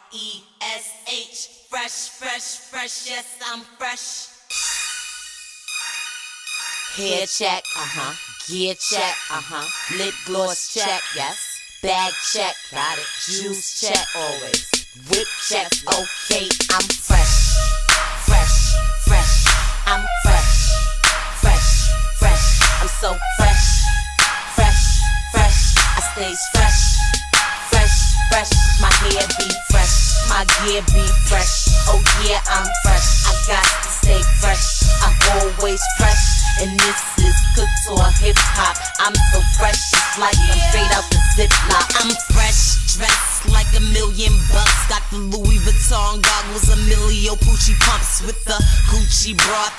F-R-E-S-H. Fresh, fresh, fresh, yes, I'm fresh. Hair check, gear check, lip gloss check, yes. Bag check, got it. Juice check, always. Whip check, okay, I'm fresh. Fresh, fresh, I'm fresh. Fresh, fresh, I'm so fresh. Fresh, fresh, I stays fresh. Fresh, fresh, my hair be fresh. My gear be fresh. Oh yeah, I'm fresh. I got to stay fresh. I'm always fresh. And this is couture hip-hop. I'm so fresh, it's like I'm straight out the Ziploc. I'm fresh, dressed like $1 million. Got the Louis Vuitton goggles, Emilio Pucci pumps with the Gucci bra,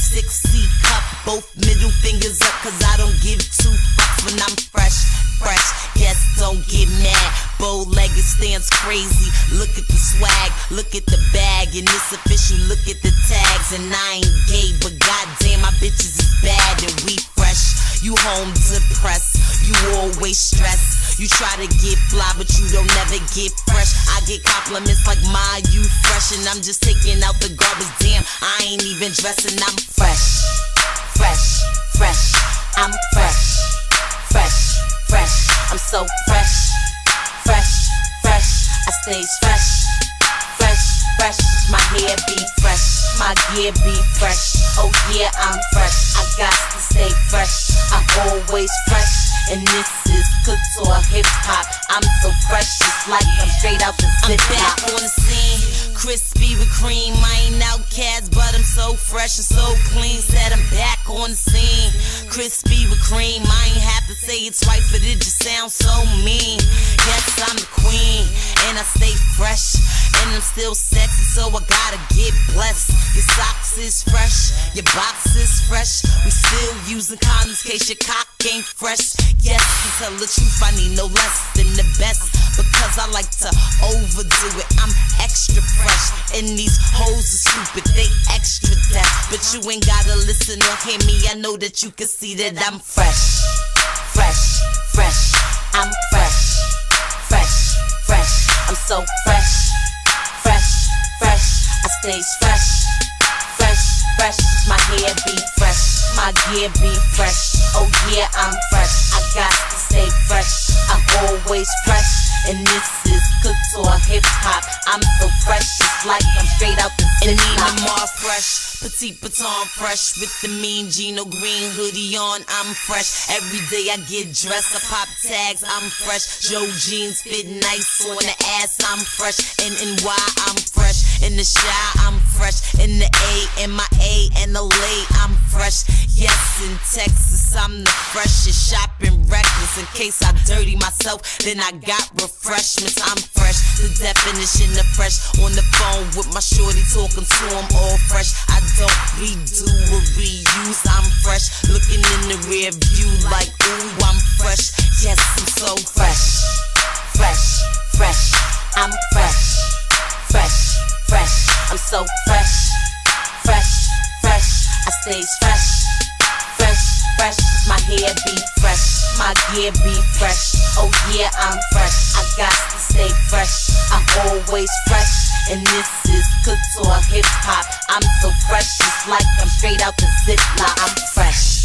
36C cup. Both middle fingers up, cause I don't give two fucks when I'm fresh. Fresh, yes, don't get mad. Bow-legged stands crazy. Look at the swag, look at the bag. And it's official, look at the tags. And I ain't gay, but goddamn, my bitches is bad and we fresh. You home depressed, you always stressed. You try to get fly, but you don't never get fresh. I get compliments like, "Ma, you fresh," and I'm just taking out the garbage. Damn, I ain't even dressing, I'm fresh. Fresh, fresh, I'm fresh. Fresh, fresh, I'm so fresh. Fresh, fresh, I stays fresh. Fresh, fresh, my hair be fresh. My gear be fresh. Oh yeah, I'm fresh. I got to stay fresh. I'm always fresh. And this is couture hip-hop. I'm so fresh, it's like I'm straight out the Ziploc. I'm back on the scene, crispy with cream. I ain't outcast, but I'm so fresh and so clean. Said I'm back on the scene, crispy with cream. I ain't have to say it twice, but it just sounds so mean. Yes, I'm the queen, and I stay fresh. And I'm still sexy, so I gotta get blessed. Your socks is fresh, your box is fresh. We still using condoms, case your cock ain't fresh. Yes, to tell the truth, I need no less than the best. Because I like to overdo it, I'm extra fresh. And these hoes are stupid, they extra deaf. But you ain't gotta listen or hear me, I know that you can see that I'm fresh. Fresh, fresh, I'm fresh. Fresh, fresh, I'm so fresh. Fresh, fresh, I stays fresh. Fresh, fresh, my hair be fresh. My gear be fresh. Oh yeah, I'm fresh. I got to stay fresh. I'm always fresh. And this is couture hip-hop. I'm so fresh, it's like I'm straight out the Ziploc. And even more fresh, petite baton fresh. With the mean Gino Green hoodie on, I'm fresh. Every day I get dressed, I pop tags, I'm fresh. Joe jeans fit nice on the ass, I'm fresh. In NY, I'm fresh. In the Shy, I'm fresh. In the A, MIA, and LA, I'm fresh. Yes, in Texas, I'm the freshest. Shopping reckless, in case I dirty myself, then I got refreshments. I'm fresh, the definition of fresh. On the phone with my shorty, talking to him all fresh. I don't redo or reuse, I'm fresh. Looking in the rear view like, ooh, I'm fresh. Yes, I'm so fresh. Fresh, fresh, I'm fresh. Fresh, fresh, I'm so fresh. Fresh, fresh, I stays fresh. Fresh, fresh, my hair be fresh. My gear be fresh. Oh yeah, I'm fresh. I got to stay fresh. I'm always fresh. And this is couture hip-hop. I'm so fresh, it's like I'm straight out the Ziploc. I'm fresh.